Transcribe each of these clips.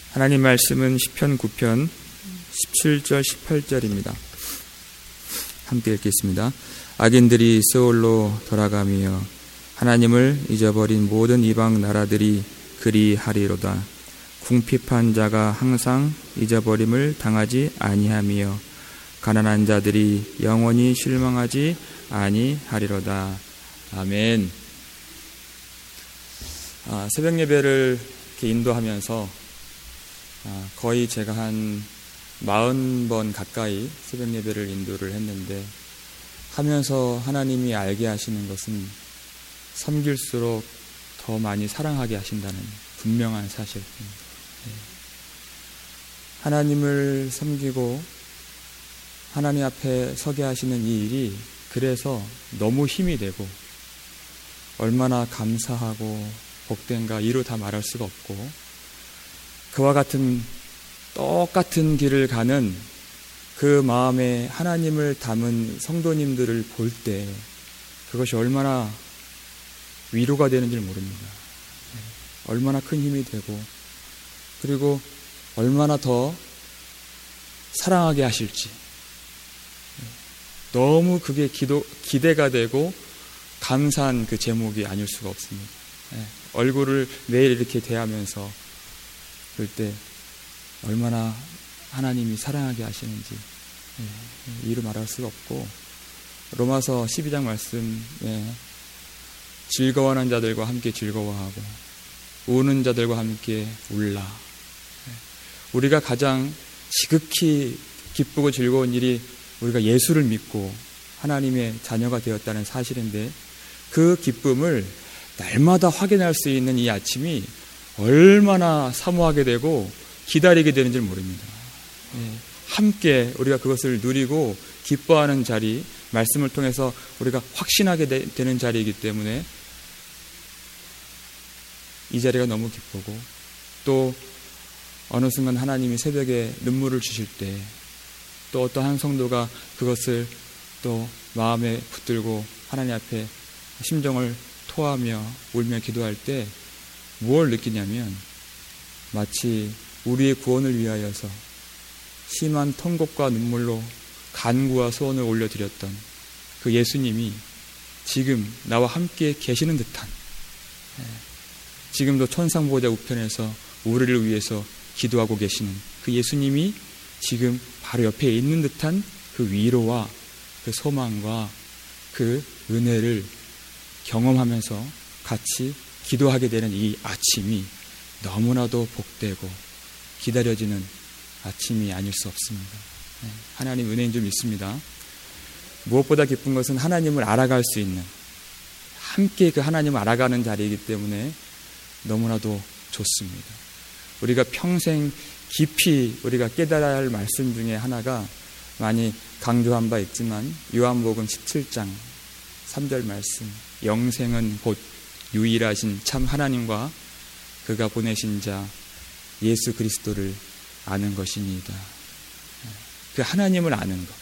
하나님 말씀은 시편 9편 17절 18절입니다. 함께 읽겠습니다. 악인들이 스올로 돌아가며 하나님을 잊어버린 모든 이방 나라들이 그리하리로다. 궁핍한 자가 항상 잊어버림을 당하지 아니하며 가난한 자들이 영원히 실망하지 아니하리로다. 아멘. 새벽 예배를 이렇게 인도하면서 거의 제가 한 40번 가까이 새벽 예배를 인도를 했는데, 하면서 하나님이 알게 하시는 것은 섬길수록 더 많이 사랑하게 하신다는 분명한 사실입니다. 하나님을 섬기고 하나님 앞에 서게 하시는 이 일이 그래서 너무 힘이 되고 얼마나 감사하고 복된가 이루 다 말할 수가 없고, 그와 같은 똑같은 길을 가는 그 마음에 하나님을 담은 성도님들을 볼 때 그것이 얼마나 위로가 되는지 모릅니다. 얼마나 큰 힘이 되고, 그리고 얼마나 더 사랑하게 하실지 너무 그게 기대가 되고 감사한 그 제목이 아닐 수가 없습니다. 얼굴을 매일 이렇게 대하면서 그럴 때 얼마나 하나님이 사랑하게 하시는지 이루 말할 수가 없고, 로마서 12장 말씀에 즐거워하는 자들과 함께 즐거워하고 우는 자들과 함께 울라. 우리가 가장 지극히 기쁘고 즐거운 일이 우리가 예수를 믿고 하나님의 자녀가 되었다는 사실인데, 그 기쁨을 날마다 확인할 수 있는 이 아침이 얼마나 사모하게 되고 기다리게 되는지 모릅니다. 함께 우리가 그것을 누리고 기뻐하는 자리, 말씀을 통해서 우리가 확신하게 되는 자리이기 때문에 이 자리가 너무 기쁘고, 또 어느 순간 하나님이 새벽에 눈물을 주실 때 또 어떠한 성도가 그것을 또 마음에 붙들고 하나님 앞에 심정을 토하며 울며 기도할 때 무엇을 느끼냐면, 마치 우리의 구원을 위하여서 심한 통곡과 눈물로 간구와 소원을 올려드렸던 그 예수님이 지금 나와 함께 계시는 듯한, 지금도 천상보호자 우편에서 우리를 위해서 기도하고 계시는 그 예수님이 지금 바로 옆에 있는 듯한 그 위로와 그 소망과 그 은혜를 경험하면서 같이 기도하게 되는 이 아침이 너무나도 복되고 기다려지는 아침이 아닐 수 없습니다. 하나님 은혜인 줄 믿습니다. 무엇보다 기쁜 것은 하나님을 알아갈 수 있는, 함께 그 하나님을 알아가는 자리이기 때문에 너무나도 좋습니다. 우리가 평생 깊이 우리가 깨달아야 할 말씀 중에 하나가 많이 강조한 바 있지만, 요한복음 17장 3절 말씀, 영생은 곧 유일하신 참 하나님과 그가 보내신 자 예수 그리스도를 아는 것이니이다. 그 하나님을 아는 것.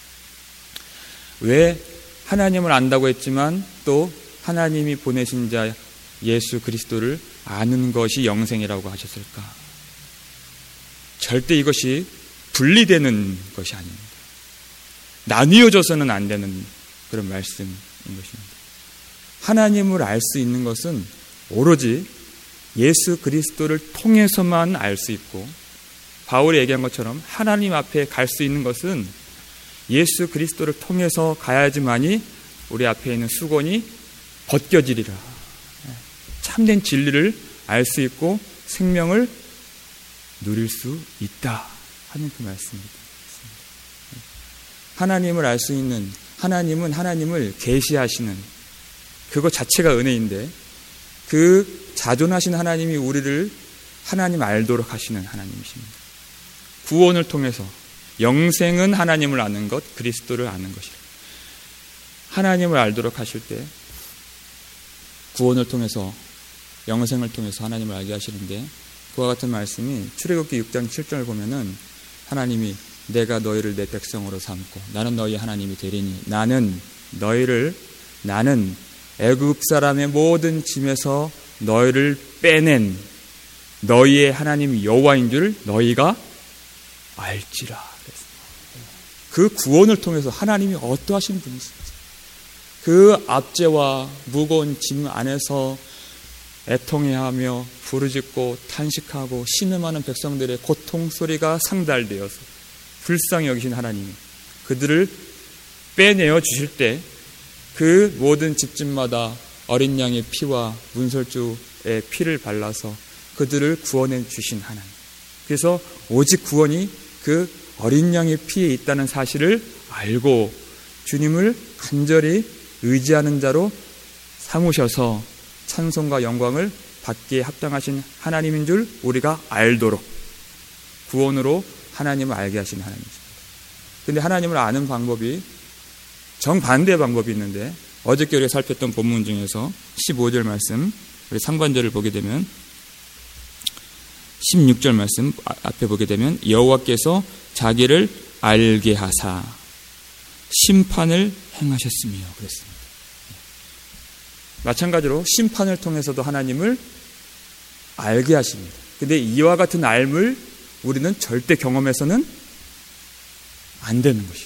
왜 하나님을 안다고 했지만 또 하나님이 보내신 자 예수 그리스도를 아는 것이 영생이라고 하셨을까? 절대 이것이 분리되는 것이 아닙니다. 나뉘어져서는 안 되는 그런 말씀인 것입니다. 하나님을 알 수 있는 것은 오로지 예수 그리스도를 통해서만 알 수 있고, 바울이 얘기한 것처럼 하나님 앞에 갈 수 있는 것은 예수 그리스도를 통해서 가야지만이 우리 앞에 있는 수건이 벗겨지리라. 참된 진리를 알 수 있고 생명을 누릴 수 있다 하는 그 말씀입니다. 하나님을 알 수 있는, 하나님은 하나님을 계시하시는 그것 자체가 은혜인데, 그 자존하신 하나님이 우리를 하나님 알도록 하시는 하나님이십니다. 구원을 통해서 영생은 하나님을 아는 것, 그리스도를 아는 것이라. 하나님을 알도록 하실 때 구원을 통해서, 영생을 통해서 하나님을 알게 하시는데, 그와 같은 말씀이 출애굽기 6장 7절을 보면은 하나님이 내가 너희를 내 백성으로 삼고 나는 너희 하나님이 되리니 나는 애굽 사람의 모든 짐에서 너희를 빼낸 너희의 하나님 여호와인 줄 너희가 알지라. 그 구원을 통해서 하나님이 어떠하신 분이신지, 그 압제와 무거운 짐 안에서 애통해하며 부르짖고 탄식하고 신음하는 백성들의 고통 소리가 상달되어서 불쌍히 여기신 하나님이 그들을 빼내어 주실 때 그 모든 집집마다 어린 양의 피와 문설주의 피를 발라서 그들을 구원해 주신 하나님. 그래서 오직 구원이 그 어린 양의 피에 있다는 사실을 알고 주님을 간절히 의지하는 자로 삼으셔서 찬송과 영광을 받기에 합당하신 하나님인 줄 우리가 알도록 구원으로 하나님을 알게 하신 하나님이십니다. 그런데 하나님을 아는 방법이 정반대의 방법이 있는데, 어저께 우리가 살폈던 본문 중에서 15절 말씀, 우리 상반절을 보게 되면 16절 말씀 앞에 보게 되면 여호와께서 자기를 알게 하사 심판을 행하셨으며 그랬습니다. 마찬가지로 심판을 통해서도 하나님을 알게 하십니다. 그런데 이와 같은 알을 우리는 절대 경험해서는 안 되는 것이죠.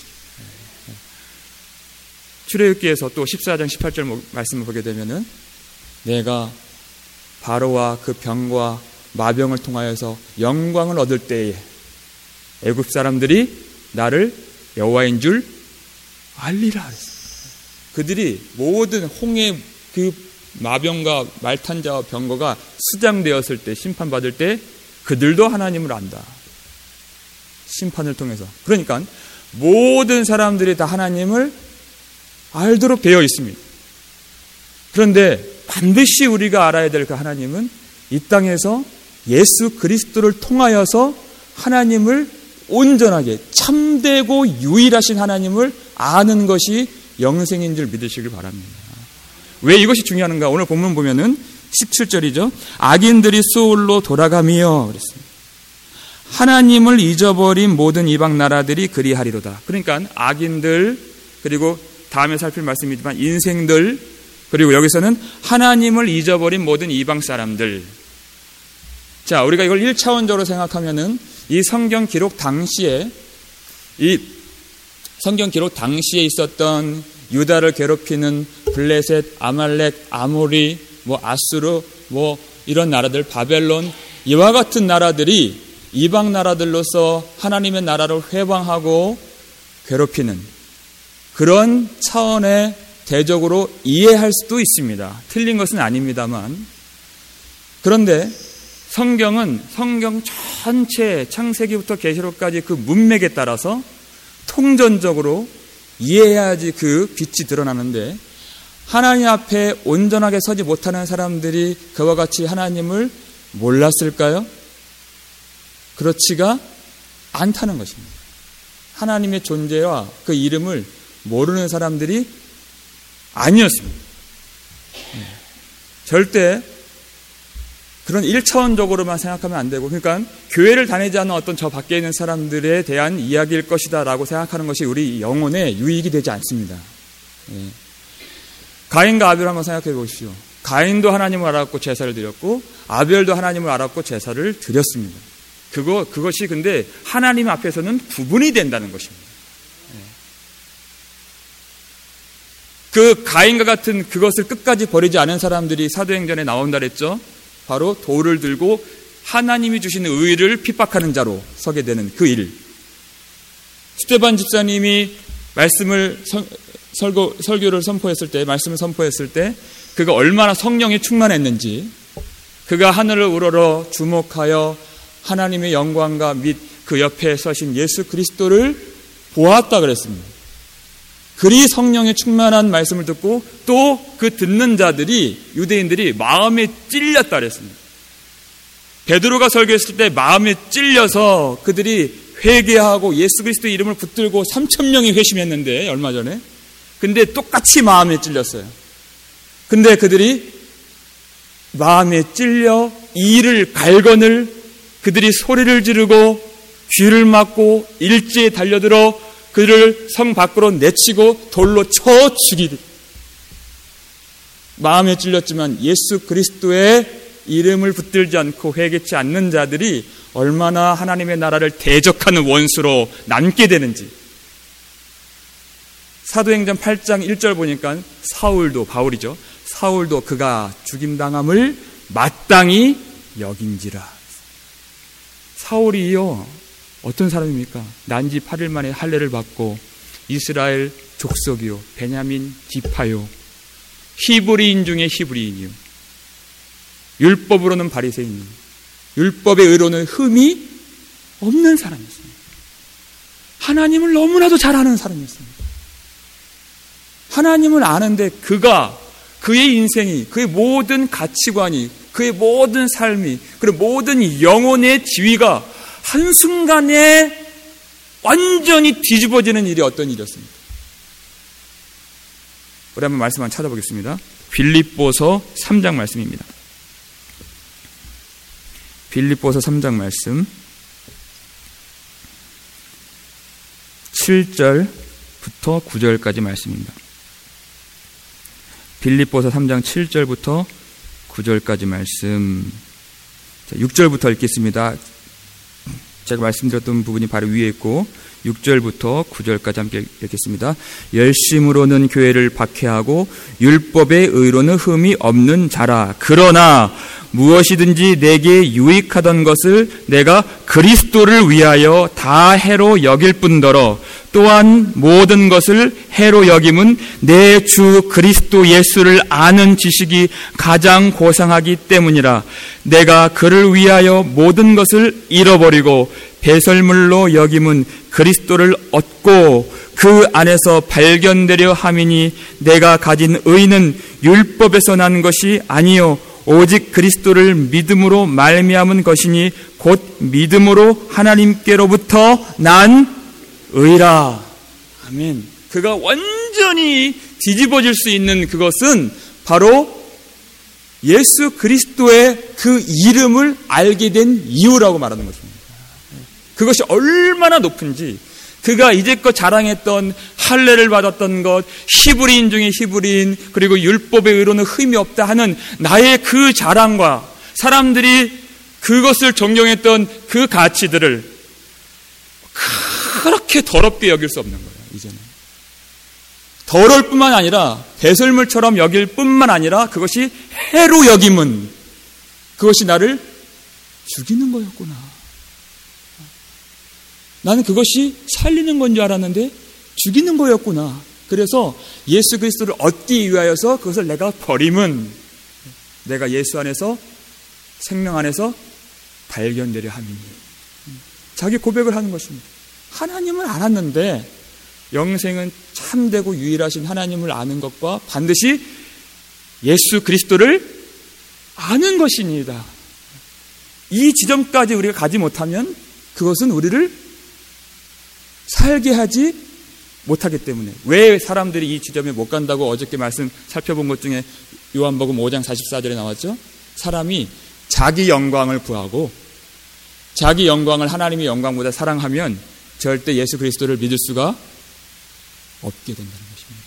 출애굽기에서 또 14장 18절 말씀을 보게 되면은 내가 바로와 그 병과 마병을 통하여서 영광을 얻을 때에 애굽 사람들이 나를 여호와인 줄 알리라. 그들이 모든 홍해 그 마병과 말탄자와 병거가 수장되었을 때, 심판받을 때 그들도 하나님을 안다. 심판을 통해서. 그러니까 모든 사람들이 다 하나님을 알도록 되어 있습니다. 그런데 반드시 우리가 알아야 될 그 하나님은 이 땅에서 예수 그리스도를 통하여서 하나님을 온전하게 참되고 유일하신 하나님을 아는 것이 영생인 줄 믿으시길 바랍니다. 왜 이것이 중요한가? 오늘 본문 보면은 17절이죠. 악인들이 소울로 돌아가며 그랬습니다. 하나님을 잊어버린 모든 이방 나라들이 그리하리로다. 그러니까 악인들, 그리고 다음에 살필 말씀이지만 인생들, 그리고 여기서는 하나님을 잊어버린 모든 이방 사람들. 자, 우리가 이걸 1차원적으로 생각하면은 이 성경 기록 당시에 있었던 유다를 괴롭히는 블레셋, 아말렉, 아모리, 아수르, 이런 나라들, 바벨론, 이와 같은 나라들이 이방 나라들로서 하나님의 나라를 회방하고 괴롭히는 그런 차원의 대적으로 이해할 수도 있습니다. 틀린 것은 아닙니다만. 그런데 성경은 성경 전체 창세기부터 계시록까지 그 문맥에 따라서 통전적으로 이해해야지 그 빛이 드러나는데, 하나님 앞에 온전하게 서지 못하는 사람들이 그와 같이 하나님을 몰랐을까요? 그렇지가 않다는 것입니다. 하나님의 존재와 그 이름을 모르는 사람들이 아니었습니다. 절대 그런 1차원적으로만 생각하면 안 되고, 그러니까 교회를 다니지 않는 어떤 저 밖에 있는 사람들에 대한 이야기일 것이다 라고 생각하는 것이 우리 영혼에 유익이 되지 않습니다. 가인과 아벨 한번 생각해 보십시오. 가인도 하나님을 알았고 제사를 드렸고, 아벨도 하나님을 알았고 제사를 드렸습니다. 그것이 근데 하나님 앞에서는 구분이 된다는 것입니다. 그 가인과 같은 그것을 끝까지 버리지 않은 사람들이 사도행전에 나온다 그랬죠. 바로 돌을 들고 하나님이 주시는 의를 핍박하는 자로 서게 되는 그 일. 스데반 집사님이 말씀을 설교를 선포했을 때, 말씀을 선포했을 때 그가 얼마나 성령에 충만했는지, 그가 하늘을 우러러 주목하여 하나님의 영광과 및 그 옆에 서신 예수 그리스도를 보았다 그랬습니다. 그리 성령에 충만한 말씀을 듣고 또 그 듣는 자들이, 유대인들이 마음에 찔렸다 그랬습니다. 베드로가 설교했을 때 마음에 찔려서 그들이 회개하고 예수 그리스도의 이름을 붙들고 3,000명이 회심했는데, 얼마 전에. 근데 똑같이 마음에 찔렸어요. 근데 그들이 마음에 찔려 이를 갈건을 그들이 소리를 지르고 쥐를 맞고 일제에 달려들어 그를 성 밖으로 내치고 돌로 쳐 죽이듯, 마음에 찔렸지만 예수 그리스도의 이름을 붙들지 않고 회개치 않는 자들이 얼마나 하나님의 나라를 대적하는 원수로 남게 되는지. 사도행전 8장 1절 보니까 바울이죠. 사울도 그가 죽임당함을 마땅히 여긴지라. 사울이요, 어떤 사람입니까? 난지 8일 만에 할례를 받고 이스라엘 족속이요, 베냐민 지파요, 히브리인 중에 히브리인이요, 율법으로는 바리새인, 율법의 의로는 흠이 없는 사람이었습니다. 하나님을 너무나도 잘 아는 사람이었습니다. 하나님을 아는데 그의 인생이, 그의 모든 가치관이, 그의 모든 삶이, 그리고 모든 영혼의 지위가 한순간에 완전히 뒤집어지는 일이 어떤 일이었습니까? 우리 한번 말씀 한번 찾아보겠습니다. 빌립보서 3장 말씀입니다. 빌립보서 3장 말씀 7절부터 9절까지 말씀입니다. 빌립보서 3장 7절부터 9절까지 말씀. 6절부터 읽겠습니다. 제가 말씀드렸던 부분이 바로 위에 있고 6절부터 9절까지 함께 읽겠습니다. 열심으로는 교회를 박해하고 율법의 의로는 흠이 없는 자라. 그러나 무엇이든지 내게 유익하던 것을 내가 그리스도를 위하여 다 해로 여길 뿐더러 또한 모든 것을 해로 여김은 내 주 그리스도 예수를 아는 지식이 가장 고상하기 때문이라. 내가 그를 위하여 모든 것을 잃어버리고 배설물로 여김은 그리스도를 얻고 그 안에서 발견되려 함이니 내가 가진 의는 율법에서 난 것이 아니요 오직 그리스도를 믿음으로 말미암은 것이니 곧 믿음으로 하나님께로부터 난 의라. 아멘. 그가 완전히 뒤집어질 수 있는 그것은 바로 예수 그리스도의 그 이름을 알게 된 이유라고 말하는 것입니다. 그것이 얼마나 높은지, 그가 이제껏 자랑했던 할례를 받았던 것, 히브리인 중에 히브리인, 그리고 율법의 의로는 흠이 없다 하는 나의 그 자랑과 사람들이 그것을 존경했던 그 가치들을 그렇게 더럽게 여길 수 없는 거예요. 이제는 더러울 뿐만 아니라 배설물처럼 여길 뿐만 아니라 그것이 해로 여김은 그것이 나를 죽이는 거였구나. 나는 그것이 살리는 건 줄 알았는데 죽이는 거였구나. 그래서 예수 그리스도를 얻기 위하여서 그것을 내가 버림은 내가 예수 안에서, 생명 안에서 발견되려 함이니. 자기 고백을 하는 것입니다. 하나님을 알았는데 영생은 참되고 유일하신 하나님을 아는 것과 반드시 예수 그리스도를 아는 것입니다. 이 지점까지 우리가 가지 못하면 그것은 우리를 살게 하지 못하기 때문에. 왜 사람들이 이 지점에 못 간다고 어저께 말씀 살펴본 것 중에 요한복음 5장 44절에 나왔죠? 사람이 자기 영광을 구하고 자기 영광을 하나님의 영광보다 사랑하면 절대 예수 그리스도를 믿을 수가 없게 된다는 것입니다.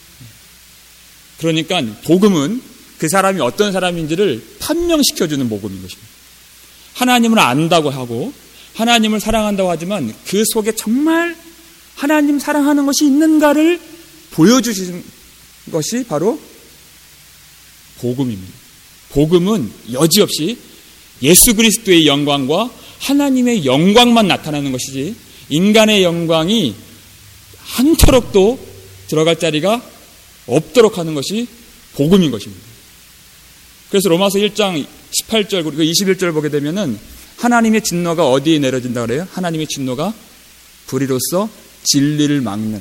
그러니까 복음은 그 사람이 어떤 사람인지를 판명시켜주는 복음인 것입니다. 하나님을 안다고 하고 하나님을 사랑한다고 하지만 그 속에 정말 하나님 사랑하는 것이 있는가를 보여주시는 것이 바로 복음입니다. 복음은 여지없이 예수 그리스도의 영광과 하나님의 영광만 나타나는 것이지 인간의 영광이 한터럭도 들어갈 자리가 없도록 하는 것이 복음인 것입니다. 그래서 로마서 1장 18절 그리고 21절 보게 되면은 하나님의 진노가 어디에 내려진다 그래요? 하나님의 진노가 불의로서 진리를 막는.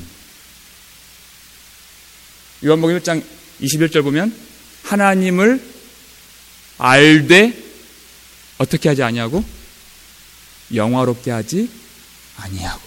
요한복음 1장 21절 보면 하나님을 알되 어떻게 하지 아니하고 영화롭게 하지 아니하고.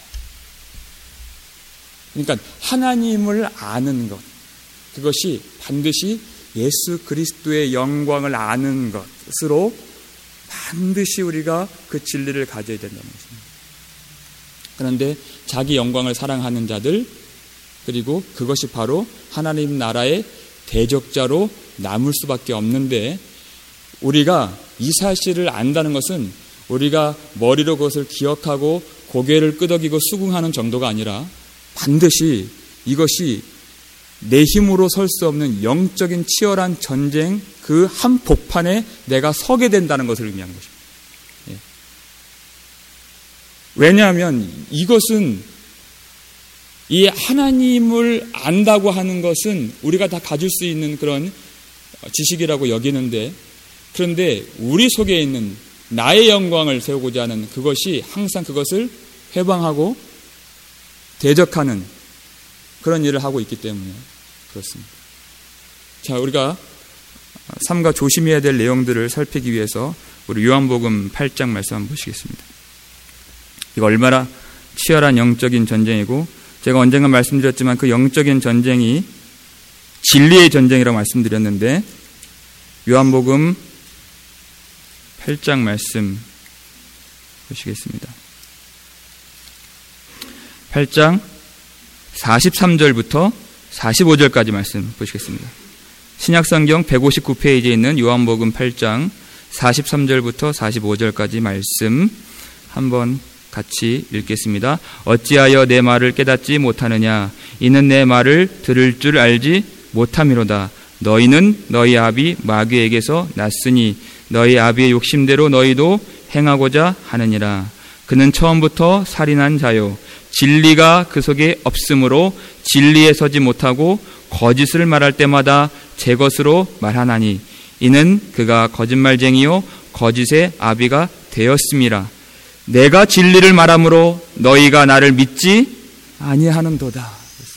그러니까 하나님을 아는 것, 그것이 반드시 예수 그리스도의 영광을 아는 것으로 반드시 우리가 그 진리를 가져야 된다는 것입니다. 그런데 자기 영광을 사랑하는 자들, 그리고 그것이 바로 하나님 나라의 대적자로 남을 수밖에 없는데 우리가 이 사실을 안다는 것은 우리가 머리로 그것을 기억하고 고개를 끄덕이고 수긍하는 정도가 아니라 반드시 이것이 내 힘으로 설 수 없는 영적인 치열한 전쟁 그 한복판에 내가 서게 된다는 것을 의미하는 것입니다. 예. 왜냐하면 이것은 이 하나님을 안다고 하는 것은 우리가 다 가질 수 있는 그런 지식이라고 여기는데, 그런데 우리 속에 있는 나의 영광을 세우고자 하는 그것이 항상 그것을 해방하고 대적하는 그런 일을 하고 있기 때문에 그렇습니다. 자, 우리가 삼가 조심해야 될 내용들을 살피기 위해서 우리 요한복음 8장 말씀 한번 보시겠습니다. 이거 얼마나 치열한 영적인 전쟁이고, 제가 언젠가 말씀드렸지만 그 영적인 전쟁이 진리의 전쟁이라고 말씀드렸는데, 요한복음 8장 말씀 보시겠습니다. 8장 43절부터 45절까지 말씀 보시겠습니다. 신약성경 159페이지에 있는 요한복음 8장 43절부터 45절까지 말씀 한번 같이 읽겠습니다. 어찌하여 내 말을 깨닫지 못하느냐? 이는 내 말을 들을 줄 알지 못함이로다. 너희는 너희 아비 마귀에게서 났으니 너희 아비의 욕심대로 너희도 행하고자 하느니라. 그는 처음부터 살인한 자요, 진리가 그 속에 없으므로 진리에 서지 못하고 거짓을 말할 때마다 제 것으로 말하나니 이는 그가 거짓말쟁이요 거짓의 아비가 되었음이라. 내가 진리를 말함으로 너희가 나를 믿지 아니하는도다.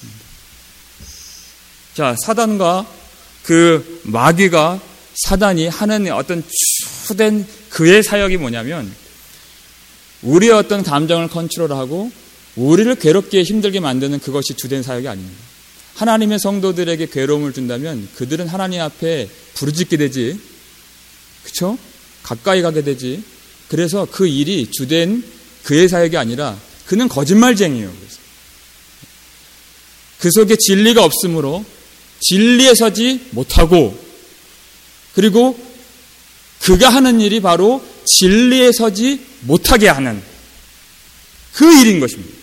자, 사단과 그 마귀가, 사단이 하는 어떤 주된 그의 사역이 뭐냐면 우리의 어떤 감정을 컨트롤하고 우리를 괴롭게 힘들게 만드는 그것이 주된 사역이 아닙니다. 하나님의 성도들에게 괴로움을 준다면 그들은 하나님 앞에 부르짖게 되지, 그렇죠? 가까이 가게 되지. 그래서 그 일이 주된 그의 사역이 아니라 그는 거짓말쟁이에요. 그래서 그 속에 진리가 없으므로 진리에 서지 못하고, 그리고 그가 하는 일이 바로 진리에 서지 못하게 하는 그 일인 것입니다.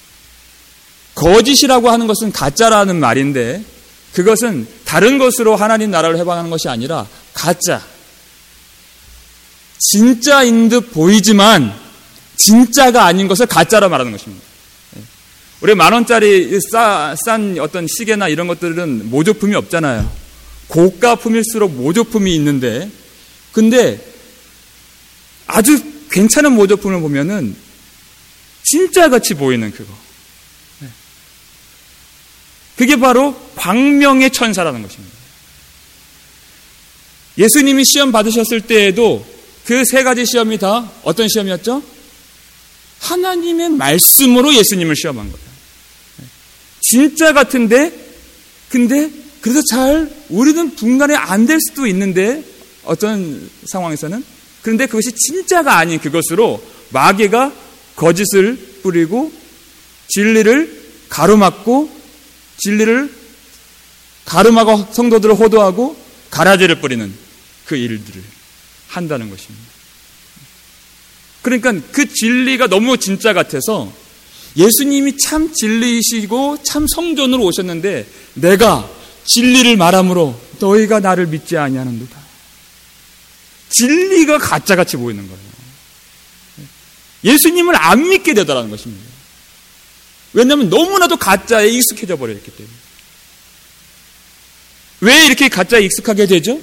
거짓이라고 하는 것은 가짜라는 말인데 그것은 다른 것으로 하나님 나라를 해방하는 것이 아니라 가짜, 진짜인 듯 보이지만 진짜가 아닌 것을 가짜라 말하는 것입니다. 우리 10,000원짜리 싼 어떤 시계나 이런 것들은 모조품이 없잖아요. 고가품일수록 모조품이 있는데, 근데 아주 괜찮은 모조품을 보면은 진짜같이 보이는 그거. 그게 바로 광명의 천사라는 것입니다. 예수님이 시험 받으셨을 때에도 그 3가지 시험이 다 어떤 시험이었죠? 하나님의 말씀으로 예수님을 시험한 거예요. 진짜 같은데, 근데 그래서 우리는 분간이 안 될 수도 있는데 어떤 상황에서는, 그런데 그것이 진짜가 아닌 그것으로 마귀가 거짓을 뿌리고 진리를 가로막고, 진리를 가름하고 성도들을 호도하고 가라지를 뿌리는 그 일들을 한다는 것입니다. 그러니까 그 진리가 너무 진짜 같아서 예수님이 참 진리이시고 참 성전으로 오셨는데 내가 진리를 말함으로 너희가 나를 믿지 아니하는도다. 진리가 가짜같이 보이는 거예요. 예수님을 안 믿게 되더라는 것입니다. 왜냐하면 너무나도 가짜에 익숙해져 버렸기 때문에. 왜 이렇게 가짜에 익숙하게 되죠?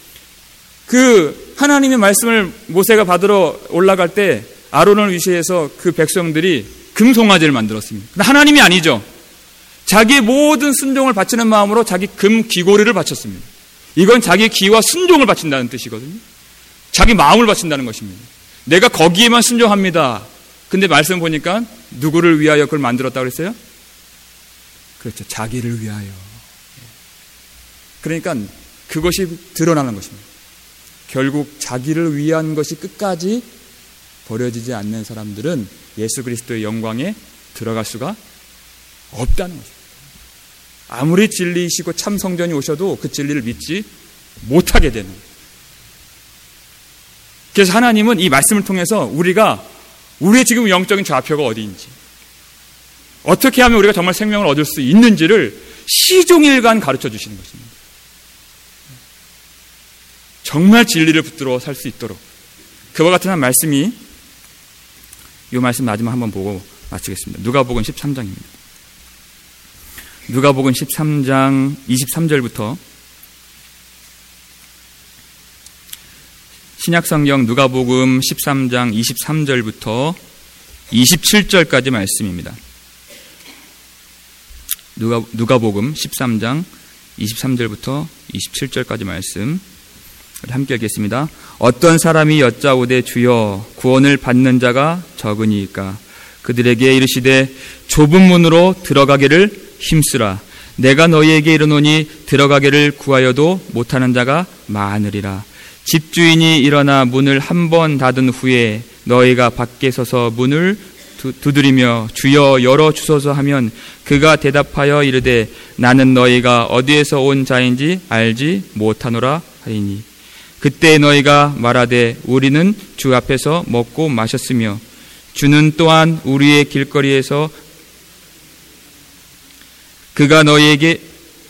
그 하나님의 말씀을 모세가 받으러 올라갈 때 아론을 위시해서 그 백성들이 금송아지를 만들었습니다. 근데 하나님이 아니죠. 자기의 모든 순종을 바치는 마음으로 자기 금 귀고리를 바쳤습니다. 이건 자기 귀와 순종을 바친다는 뜻이거든요. 자기 마음을 바친다는 것입니다. 내가 거기에만 순종합니다. 근데 말씀 보니까 누구를 위하여 그걸 만들었다고 그랬어요? 그렇죠. 자기를 위하여. 그러니까 그것이 드러나는 것입니다. 결국 자기를 위한 것이 끝까지 버려지지 않는 사람들은 예수 그리스도의 영광에 들어갈 수가 없다는 것입니다. 아무리 진리이시고 참 성전이 오셔도 그 진리를 믿지 못하게 되는. 그래서 하나님은 이 말씀을 통해서 우리의 지금 영적인 좌표가 어디인지, 어떻게 하면 우리가 정말 생명을 얻을 수 있는지를 시종일관 가르쳐 주시는 것입니다. 정말 진리를 붙들어 살 수 있도록 그와 같은 한 말씀이, 이 말씀 마지막 한번 보고 마치겠습니다. 누가복음 13장입니다. 누가복음 13장 23절부터, 신약성경 누가복음 13장 23절부터 27절까지 말씀입니다. 누가복음 13장 23절부터 27절까지 말씀 함께 읽겠습니다. 어떤 사람이 여짜오되 주여 구원을 받는 자가 적으니이까? 그들에게 이르시되 좁은 문으로 들어가기를 힘쓰라. 내가 너희에게 이르노니 들어가기를 구하여도 못하는 자가 많으리라. 집주인이 일어나 문을 한 번 닫은 후에 너희가 밖에 서서 문을 두드리며 주여 열어주소서 하면 그가 대답하여 이르되 나는 너희가 어디에서 온 자인지 알지 못하노라 하리니, 그때 너희가 말하되 우리는 주 앞에서 먹고 마셨으며 주는 또한 우리의 길거리에서 그가 너희에게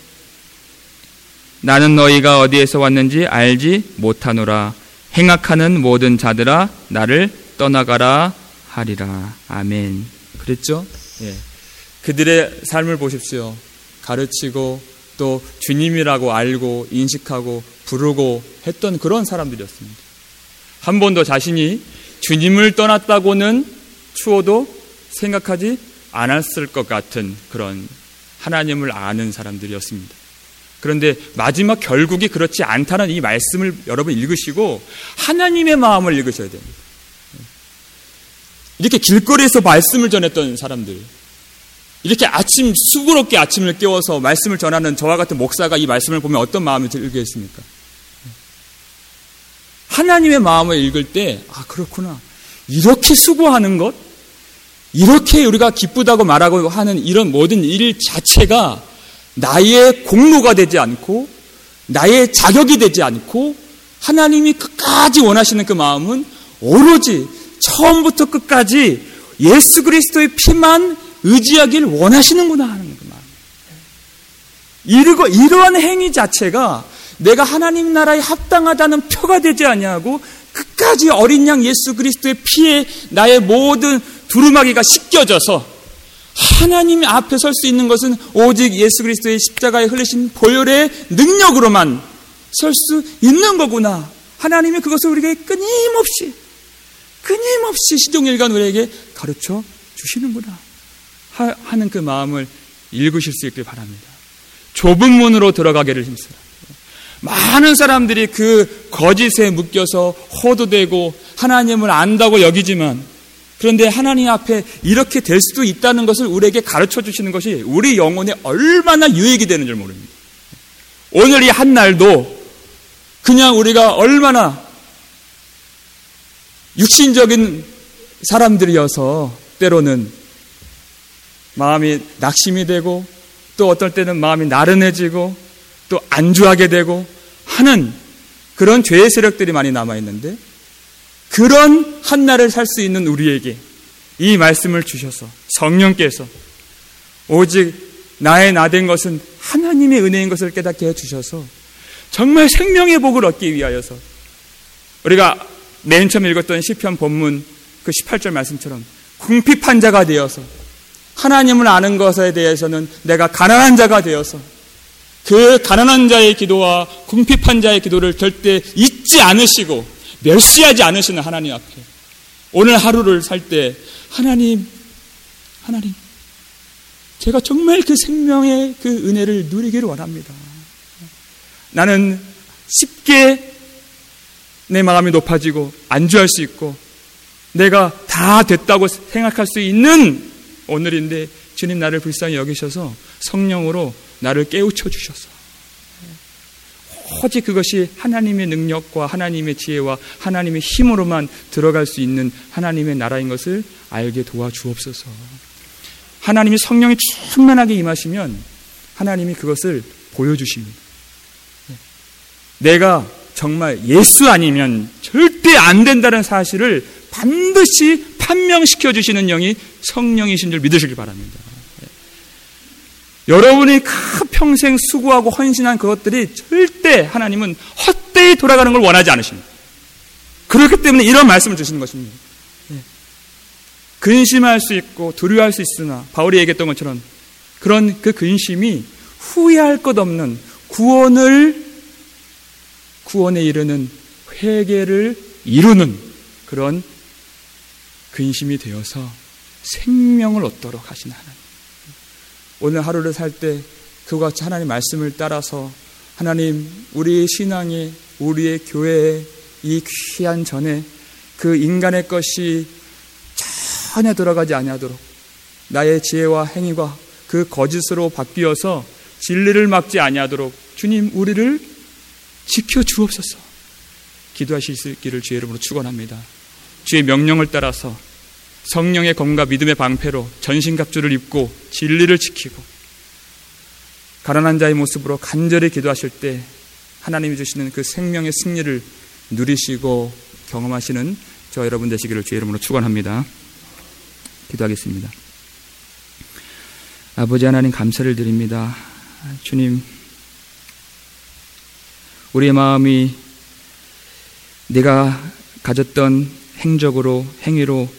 나는 너희가 어디에서 왔는지 알지 못하노라. 행악하는 모든 자들아 나를 떠나가라 하리라. 아멘. 그랬죠? 예. 그들의 삶을 보십시오. 가르치고 또 주님이라고 알고 인식하고 부르고 했던 그런 사람들이었습니다. 한 번도 자신이 주님을 떠났다고는 추호도 생각하지 않았을 것 같은 그런 하나님을 아는 사람들이었습니다. 그런데 마지막 결국이 그렇지 않다는 이 말씀을 여러분 읽으시고 하나님의 마음을 읽으셔야 됩니다. 이렇게 길거리에서 말씀을 전했던 사람들, 이렇게 수고롭게 아침을 깨워서 말씀을 전하는 저와 같은 목사가 이 말씀을 보면 어떤 마음이 들겠습니까? 하나님의 마음을 읽을 때, 아, 그렇구나. 이렇게 수고하는 것, 이렇게 우리가 기쁘다고 말하고 하는 이런 모든 일 자체가 나의 공로가 되지 않고 나의 자격이 되지 않고 하나님이 끝까지 원하시는 그 마음은 오로지 처음부터 끝까지 예수 그리스도의 피만 의지하길 원하시는구나 하는 그 마음. 이러한 행위 자체가 내가 하나님 나라에 합당하다는 표가 되지 아니하고 끝까지 어린 양 예수 그리스도의 피에 나의 모든 두루마기가 씻겨져서 하나님 앞에 설 수 있는 것은 오직 예수 그리스도의 십자가에 흘리신 보혈의 능력으로만 설 수 있는 거구나. 하나님이 그것을 우리에게 끊임없이 시종일관 우리에게 가르쳐 주시는구나 하는 그 마음을 읽으실 수 있길 바랍니다. 좁은 문으로 들어가기를 힘쓰라. 많은 사람들이 그 거짓에 묶여서 호도되고 하나님을 안다고 여기지만, 그런데 하나님 앞에 이렇게 될 수도 있다는 것을 우리에게 가르쳐 주시는 것이 우리 영혼에 얼마나 유익이 되는 줄 모릅니다. 오늘 이 한 날도 그냥 우리가 얼마나 육신적인 사람들이어서 때로는 마음이 낙심이 되고 또 어떨 때는 마음이 나른해지고 또 안주하게 되고 하는 그런 죄의 세력들이 많이 남아있는데, 그런 한날을 살 수 있는 우리에게 이 말씀을 주셔서 성령께서 오직 나의 나된 것은 하나님의 은혜인 것을 깨닫게 해주셔서 정말 생명의 복을 얻기 위하여서 우리가 맨 처음 읽었던 시편 본문 그 18절 말씀처럼 궁핍한 자가 되어서 하나님을 아는 것에 대해서는 내가 가난한 자가 되어서 그 가난한 자의 기도와 궁핍한 자의 기도를 절대 잊지 않으시고 멸시하지 않으시는 하나님 앞에 오늘 하루를 살 때 하나님 제가 정말 그 생명의 그 은혜를 누리기를 원합니다. 나는 쉽게 내 마음이 높아지고 안주할 수 있고 내가 다 됐다고 생각할 수 있는 오늘인데 주님 나를 불쌍히 여기셔서 성령으로 나를 깨우쳐 주셔서 오직 그것이 하나님의 능력과 하나님의 지혜와 하나님의 힘으로만 들어갈 수 있는 하나님의 나라인 것을 알게 도와주옵소서. 하나님이 성령이 충만하게 임하시면 하나님이 그것을 보여주십니다. 내가 정말 예수 아니면 절대 안 된다는 사실을 반드시 판명시켜 주시는 영이 성령이신 줄 믿으시길 바랍니다. 여러분이 평생 수고하고 헌신한 그것들이 절대 하나님은 헛되이 돌아가는 걸 원하지 않으십니다. 그렇기 때문에 이런 말씀을 주시는 것입니다. 근심할 수 있고 두려워할 수 있으나 바울이 얘기했던 것처럼 그런 그 근심이 후회할 것 없는 구원에 이르는 회개를 이루는 그런 근심이 되어서 생명을 얻도록 하신 하나님. 오늘 하루를 살 때 그와 같이 하나님 말씀을 따라서 하나님 우리의 신앙에 우리의 교회에 이 귀한 전에 그 인간의 것이 전혀 들어가지 아니하도록 나의 지혜와 행위가 그 거짓으로 바뀌어서 진리를 막지 아니하도록 주님 우리를 지켜 주옵소서. 기도하실 수 있기를 주의 이름으로 축원합니다. 주의 명령을 따라서 성령의 검과 믿음의 방패로 전신갑주를 입고 진리를 지키고 가난한 자의 모습으로 간절히 기도하실 때 하나님이 주시는 그 생명의 승리를 누리시고 경험하시는 저 여러분 되시기를 주의 이름으로 축원합니다. 기도하겠습니다. 아버지 하나님 감사를 드립니다. 주님, 우리의 마음이 내가 가졌던 행위로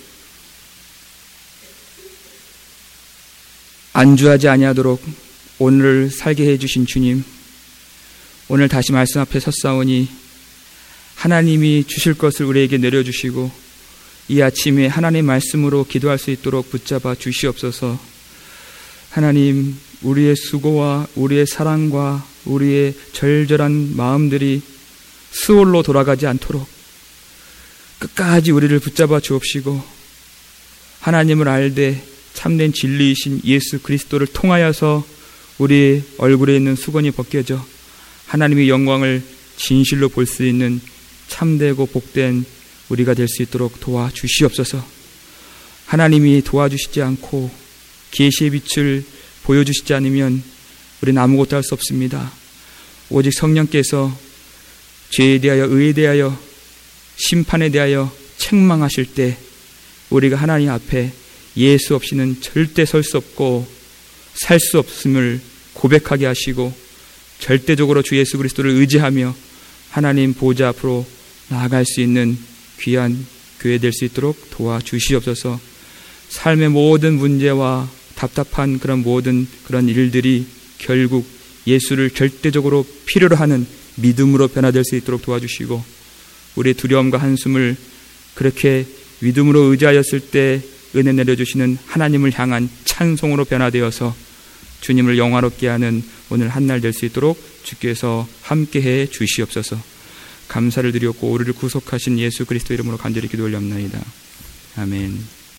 안주하지 아니하도록 오늘을 살게 해주신 주님, 오늘 다시 말씀 앞에 섰사오니 하나님이 주실 것을 우리에게 내려주시고 이 아침에 하나님 말씀으로 기도할 수 있도록 붙잡아 주시옵소서. 하나님, 우리의 수고와 우리의 사랑과 우리의 절절한 마음들이 수월로 돌아가지 않도록 끝까지 우리를 붙잡아 주옵시고 하나님을 알되 참된 진리이신 예수 그리스도를 통하여서 우리 얼굴에 있는 수건이 벗겨져 하나님의 영광을 진실로 볼 수 있는 참되고 복된 우리가 될 수 있도록 도와주시옵소서. 하나님이 도와주시지 않고 계시의 빛을 보여주시지 않으면 우리는 아무것도 할 수 없습니다. 오직 성령께서 죄에 대하여 의에 대하여 심판에 대하여 책망하실 때 우리가 하나님 앞에 예수 없이는 절대 설 수 없고 살 수 없음을 고백하게 하시고 절대적으로 주 예수 그리스도를 의지하며 하나님 보좌 앞으로 나아갈 수 있는 귀한 교회 될 수 있도록 도와주시옵소서. 삶의 모든 문제와 답답한 그런 모든 그런 일들이 결국 예수를 절대적으로 필요로 하는 믿음으로 변화될 수 있도록 도와주시고 우리의 두려움과 한숨을 그렇게 믿음으로 의지하였을 때 은혜 내려주시는 하나님을 향한 찬송으로 변화되어서 주님을 영화롭게 하는 오늘 한날 될 수 있도록 주께서 함께해 주시옵소서. 감사를 드렸고 우리를 구속하신 예수 그리스도 이름으로 간절히 기도 올려옵나이다. 아멘.